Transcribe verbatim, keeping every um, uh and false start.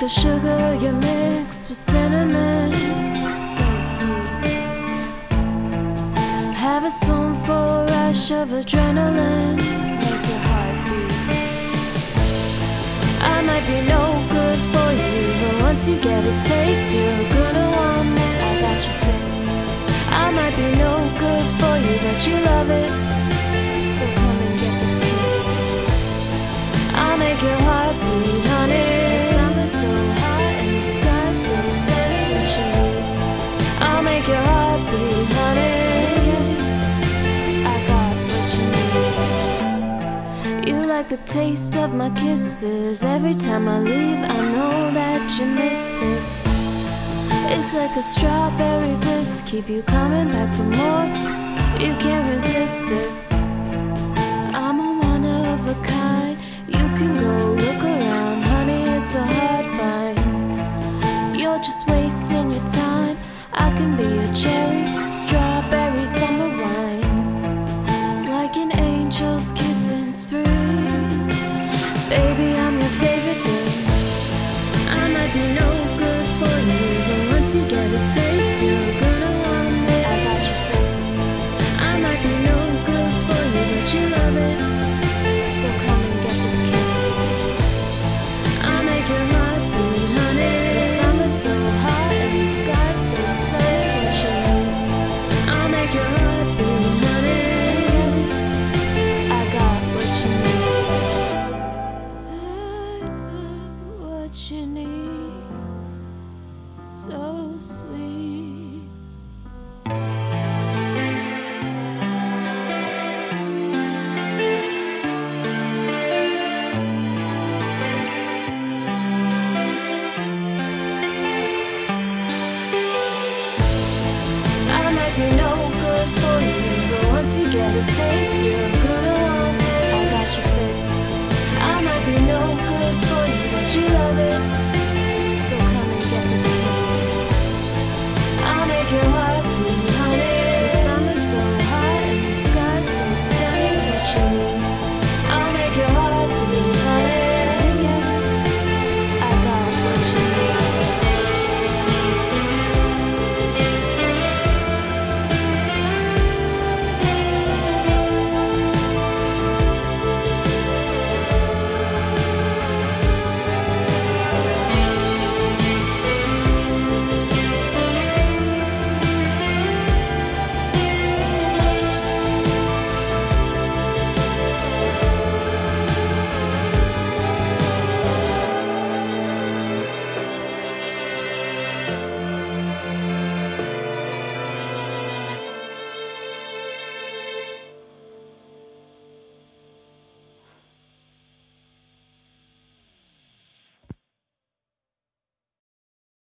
the sugar you mix with cinnamon, so sweet. Have a spoonful rush of adrenaline, make your heart beat. I might be no good for you, but once you get a taste, you're gonna want more. I got your fix. I might be no good for you, but you love it, so come and get this kiss. I'll make your heart beat, honey. The summer's so hot and the sky's so sunny, what you need. I'll make your heart beat, honey. I got what you need. You like the taste of my kisses. Every time I leave, I know that you miss this. It's like a strawberry bliss, keep you coming back for more. You can't resist this. I'm a one of a kind. You can go look around, honey, it's a hard find. You're just wasting your time. I can be a cherry, strawberry summer wine, like an angel's kiss in spring. Baby, I'm your favorite thing. I might be no good for you, but once you get a taste, you're gonna want me. I got your fix. I might be no good for you, but you love it, so come and get this kiss. I'll make your heart beat, honey. The summer's so hot and the sky's so sunny, what you need. I'll make your heart beat, honey. I got what you need. I got what you need, so sweet. I might be no good for you, but once you get a taste,